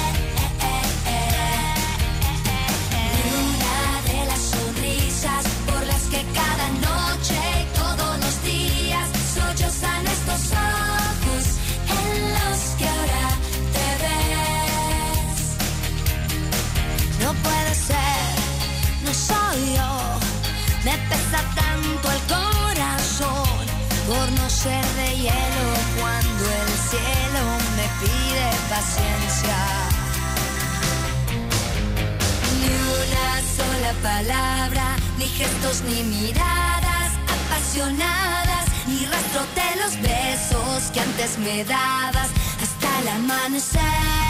Por las que cada noche y todos los días sollozan estos ojos en los que ahora te ves. No puede ser, no soy yo, me pesa tanto el corazón por no ser de hielo cuando el cielo me pide paciencia. palabra, ni gestos ni miradas apasionadas, ni rastro de los besos que antes me dabas hasta el amanecer.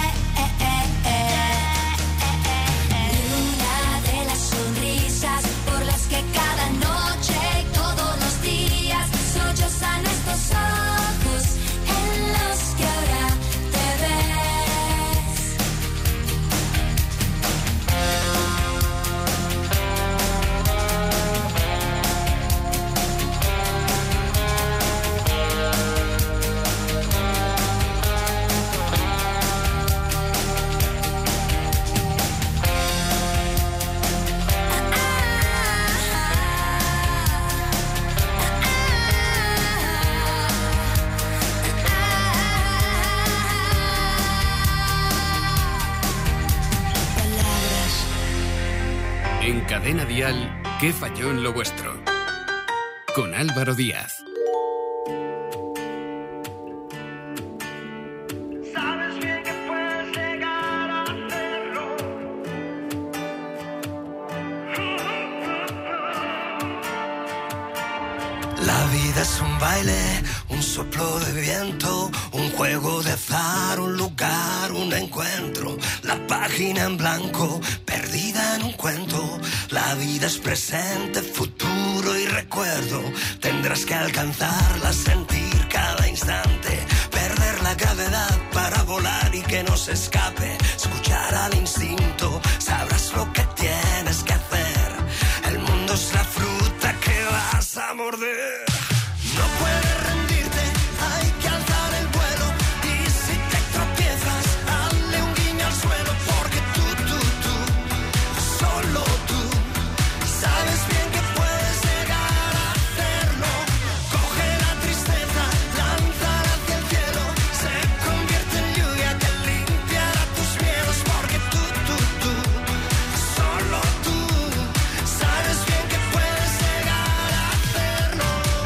Luna de las sonrisas por las que cada noche y todos los días sollozan estos ojos en los que ahora te ves. En Cadena Dial, ¿qué falló en lo vuestro? Con Álvaro Díaz. La vida es un baile, un soplo de viento, un juego de azar, un lugar, un encuentro. La página en blanco, perdida en un cuento. La vida es presente, futuro y recuerdo. Tendrás que alcanzarla, sentir cada instante. Perder la gravedad para volar y que no se escape. Escuchar al instinto, sabrás lo que tienes que hacer. El mundo es la fruta que vas a morder. No puedes rendirte, hay que alzar el vuelo. Y si te tropiezas, hazle un guiño al suelo. Porque tú, solo tú, sabes bien que puedes llegar a hacerlo. Coge la tristeza, lánzala hacia el cielo. Se convierte en lluvia que limpiará tus miedos. Porque tú, solo tú, sabes bien que puedes llegar a hacerlo.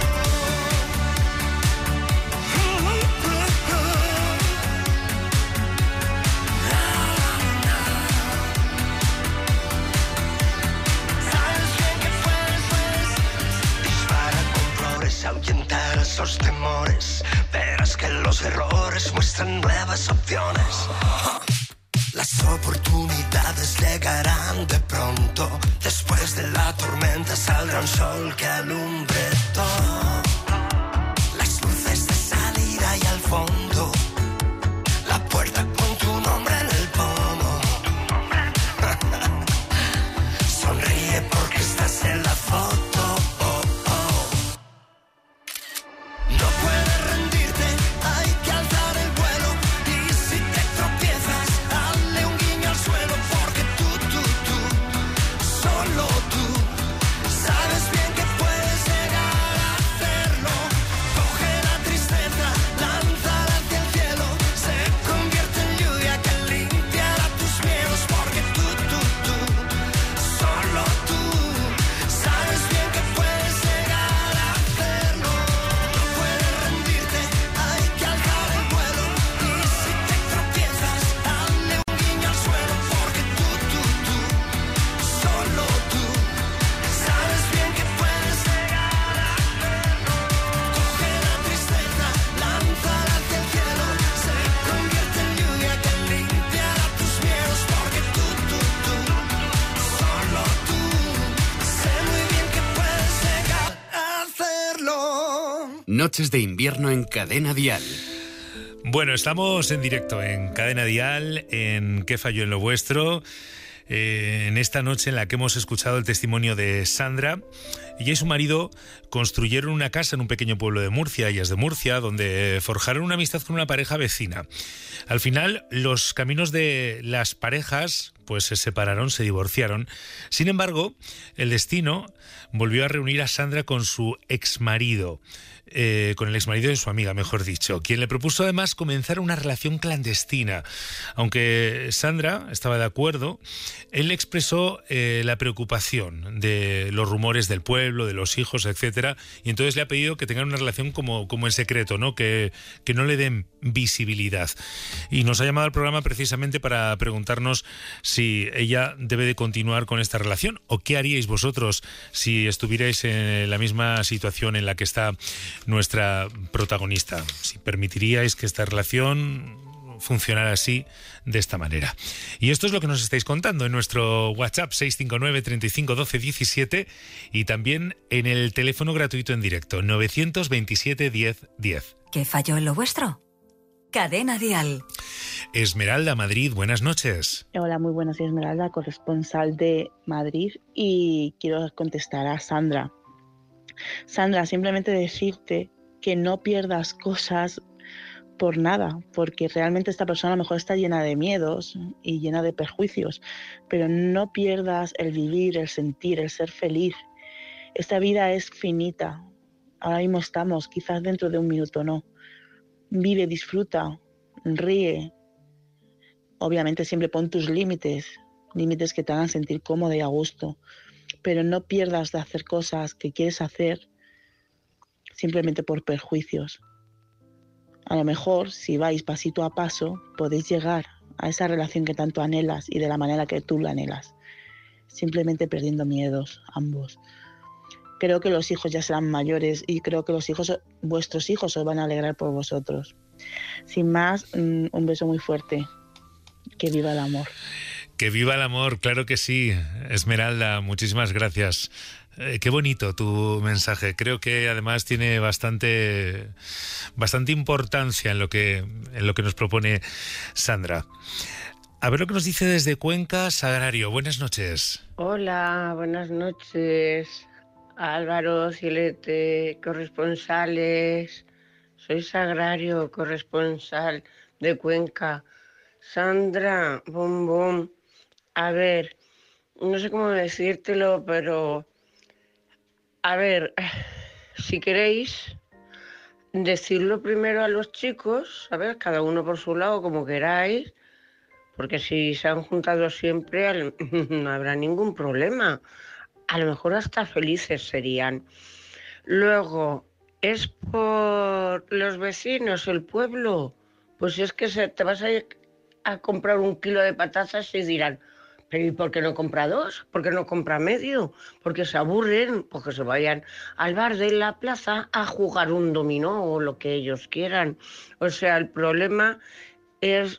Sabes bien que puedes. Dispara con flores, ahuyentar esos temores. Verás que los errores muestran nuevas opciones. Las oportunidades llegarán de pronto. Después de la tormenta saldrá un sol que alumbre todo. Las luces de salida y al fondo. La puerta con tu nombre en el pomo. Sonríe porque estás en la foto. No puedes rendirte, hay que alzar el vuelo. Y si te tropiezas, hazle un guiño al suelo. Porque tú, solo tú, sabes bien que puedes llegar a hacerlo. Coge la tristeza, lánzala hacia el cielo. Se convierte en lluvia que limpiará tus miedos. Porque tú, solo tú, sabes bien que puedes llegar a hacerlo. No puedes rendirte, hay que alzar el vuelo. Y si te tropiezas, hazle un guiño al suelo. Porque tú, solo tú, sabes bien que puedes llegar a hacerlo. Coge la tristeza, lánzala hacia el cielo. Se convierte en lluvia que limpiará tus miedos. Porque tú, solo tú, sé muy bien que puedes llegar a hacerlo. Noches de invierno en Cadena Dial. Bueno, estamos en directo en Cadena Dial, en ¿Qué falló en lo vuestro? En esta noche en la que hemos escuchado el testimonio de Sandra. Ella y su marido construyeron una casa en un pequeño pueblo de Murcia, ellas de Murcia, donde forjaron una amistad con una pareja vecina. Al final, los caminos de las parejas pues se separaron, se divorciaron. Sin embargo, el destino volvió a reunir a Sandra con su exmarido. con el exmarido de su amiga, mejor dicho, quien le propuso además comenzar una relación clandestina. Aunque Sandra estaba de acuerdo, él expresó la preocupación de los rumores del pueblo, de los hijos, etcétera, y entonces le ha pedido que tengan una relación como en secreto, ¿no? Que no le den visibilidad. Y nos ha llamado al programa precisamente para preguntarnos si ella debe de continuar con esta relación o qué haríais vosotros si estuvierais en la misma situación en la que está nuestra protagonista. Si permitiríais que esta relación funcionara así, de esta manera. Y esto es lo que nos estáis contando en nuestro WhatsApp 659 35 12 17 y también en el teléfono gratuito en directo 927 10 10. ¿Qué falló en lo vuestro? Cadena Dial. Esmeralda, Madrid, buenas noches. Hola, muy buenas, soy Esmeralda, corresponsal de Madrid, y quiero contestar a Sandra. Sandra, simplemente decirte que no pierdas cosas por nada, porque realmente esta persona a lo mejor está llena de miedos y llena de perjuicios, pero no pierdas el vivir, el sentir, el ser feliz. Esta vida es finita, ahora mismo estamos, quizás dentro de un minuto no. Vive, disfruta, ríe. Obviamente siempre pon tus límites que te hagan sentir cómodo y a gusto, pero no pierdas de hacer cosas que quieres hacer simplemente por perjuicios. A lo mejor, si vais pasito a paso, podéis llegar a esa relación que tanto anhelas y de la manera que tú la anhelas, simplemente perdiendo miedos ambos. Creo que los hijos ya serán mayores y creo que vuestros hijos os van a alegrar por vosotros. Sin más, un beso muy fuerte. Que viva el amor. Que viva el amor, claro que sí. Esmeralda, muchísimas gracias. Qué bonito tu mensaje. Creo que además tiene bastante importancia en lo que nos propone Sandra. A ver lo que nos dice desde Cuenca, Sagrario. Buenas noches. Hola, buenas noches. Álvaro, Cilete, corresponsales. Soy Sagrario, corresponsal de Cuenca. Sandra, bombón. A ver, no sé cómo decírtelo, pero... A ver, si queréis, decirlo primero a los chicos, a ver, cada uno por su lado, como queráis, porque si se han juntado siempre no habrá ningún problema. A lo mejor hasta felices serían. Luego, es por los vecinos, el pueblo. Pues es que te vas a ir a comprar 1 kilo de patatas y dirán, pero ¿y por qué no compra 2? ¿Por qué no compra medio? Porque se aburren, porque se vayan al bar de la plaza a jugar un dominó o lo que ellos quieran. O sea, el problema es,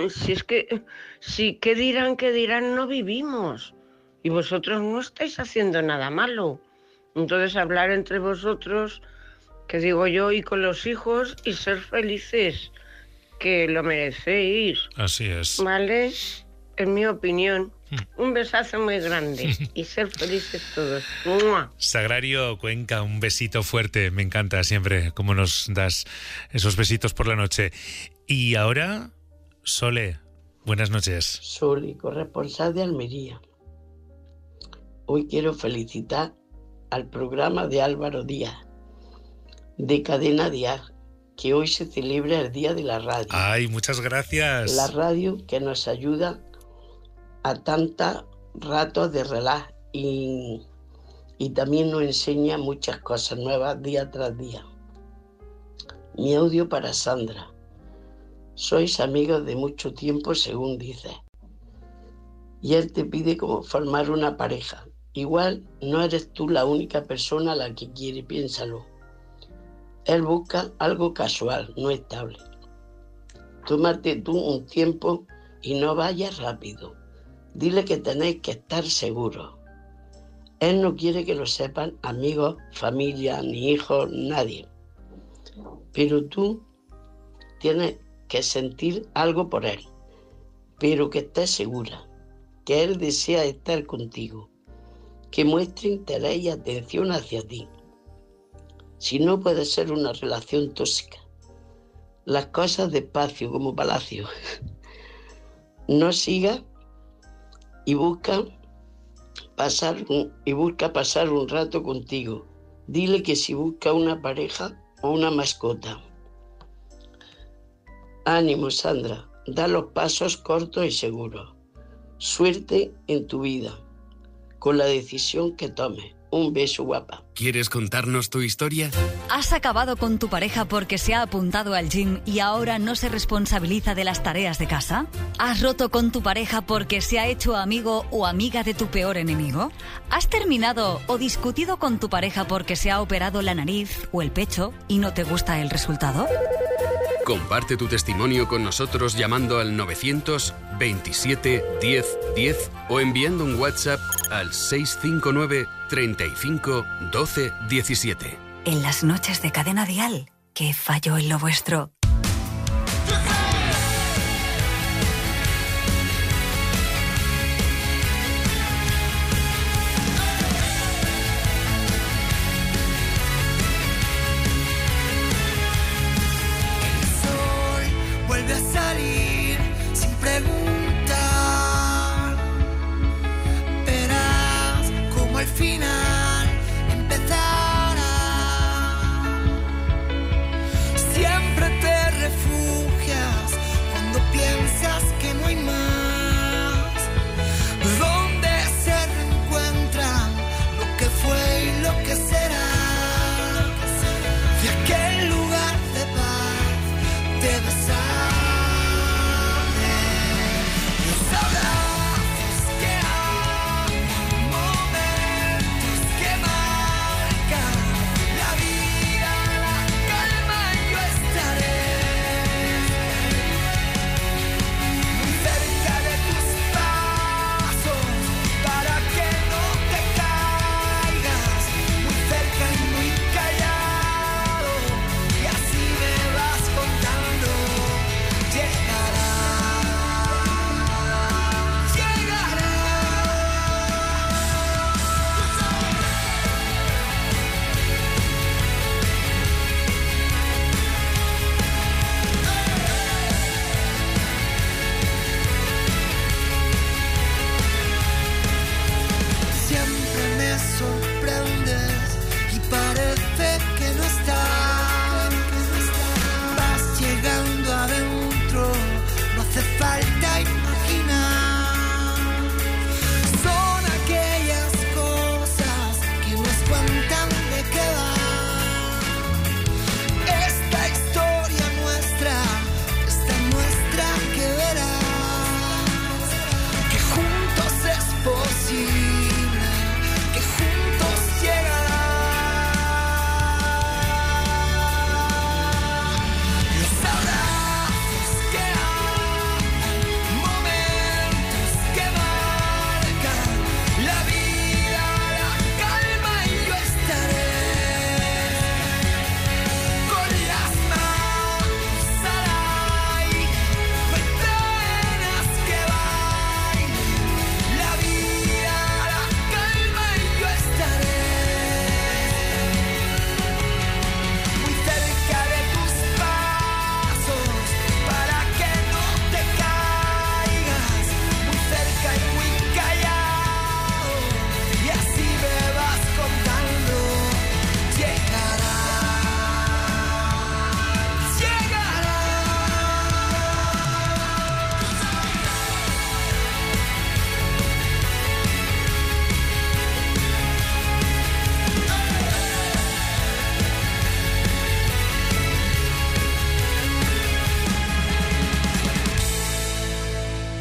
¿qué dirán? No vivimos. Y vosotros no estáis haciendo nada malo. Entonces hablar entre vosotros, que digo yo, y con los hijos y ser felices, que lo merecéis. Así es. ¿Vale? En mi opinión. Un besazo muy grande y ser felices todos. ¡Mua! Sagrario, Cuenca, un besito fuerte. Me encanta siempre cómo nos das esos besitos por la noche. Y ahora, Sole, buenas noches. Sole, corresponsal de Almería. Hoy quiero felicitar al programa de Álvaro Díaz, de Cadena Dial, que hoy se celebra el Día de la Radio. ¡Ay, muchas gracias! La radio que nos ayuda a tantos ratos de relax y también nos enseña muchas cosas nuevas día tras día. Mi audio para Sandra. Sois amigos de mucho tiempo, según dices. Y él te pide como formar una pareja. Igual no eres tú la única persona a la que quiere, piénsalo. Él busca algo casual, no estable. Tómate tú un tiempo y no vayas rápido. Dile que tenéis que estar seguros. Él no quiere que lo sepan amigos, familia, ni hijos, nadie. Pero tú tienes que sentir algo por él, pero que estés segura, que él desea estar contigo, que muestre interés y atención hacia ti. Si no, puede ser una relación tóxica. Las cosas despacio, como Palacio. No sigas y busca pasar un rato contigo. Dile que si busca una pareja, o una mascota. Ánimo, Sandra, da los pasos cortos y seguros. Suerte en tu vida, con la decisión que tomes. Un beso, guapa. ¿Quieres contarnos tu historia? ¿Has acabado con tu pareja porque se ha apuntado al gym y ahora no se responsabiliza de las tareas de casa? ¿Has roto con tu pareja porque se ha hecho amigo o amiga de tu peor enemigo? ¿Has terminado o discutido con tu pareja porque se ha operado la nariz o el pecho y no te gusta el resultado? Comparte tu testimonio con nosotros llamando al 927 10 10 o enviando un WhatsApp al 659 35 12 17. En las noches de Cadena Dial, ¿qué falló en lo vuestro?